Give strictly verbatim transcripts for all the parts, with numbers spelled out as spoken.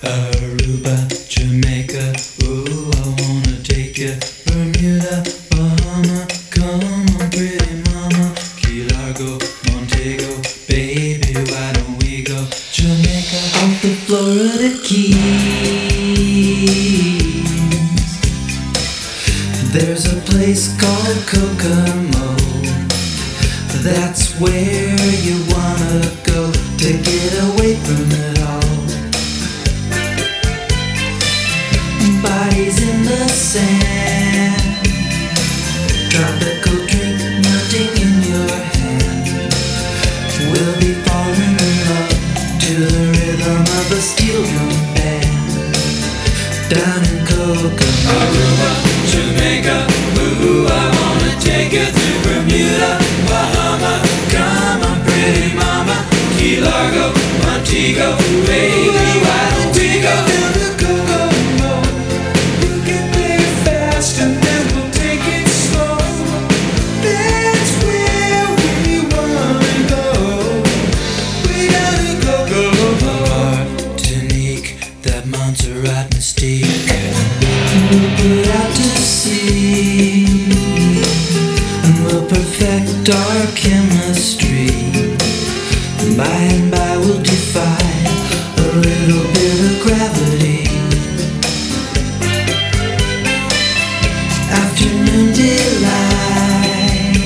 Aruba, Jamaica, ooh, I wanna take you. Bermuda, Bahama, come on, pretty mama. Key Largo, Montego, baby, why don't we go? Jamaica, off the Florida Keys. There's a place called Kokomo. That's where you wanna go to get away from it all. Bodies in the sand, tropical drink melting in your hand. We'll be falling in love to the rhythm of a steel drum band. Down in Kokomo, Aruba, Jamaica, ooh, I wanna take you to Bermuda, Bahama, come on, pretty mama. Key Largo, Montego, baby, why don't we go? Montserrat Mystique. We'll put out to sea, and we'll perfect our chemistry. By and by we'll defy a little bit of gravity. Afternoon delight,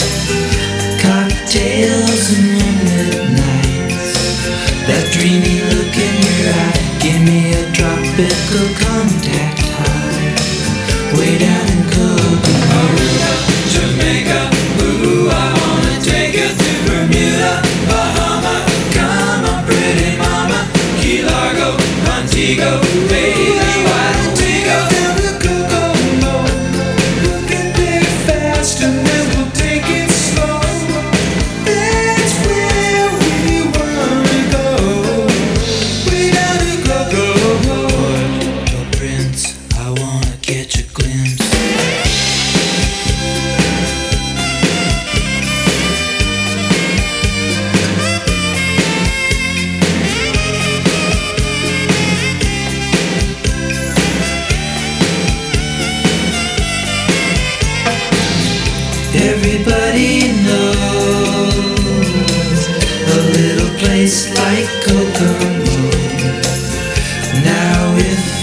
cocktails and moonlit nights. That dreamy look in your eye, give me a tropical contact high, way down in Kokomo. Aruba, Jamaica, ooh, I wanna take you to Bermuda, Bahama, come on, pretty mama. Key Largo, Montego, baby, why don't we go? Down to Kokomo, we'll get there fast and then we'll take it slow. That's where we wanna go, way down in Kokomo. Prince, I wanna catch a glimpse. Everybody knows a little place like Kokomo. Now if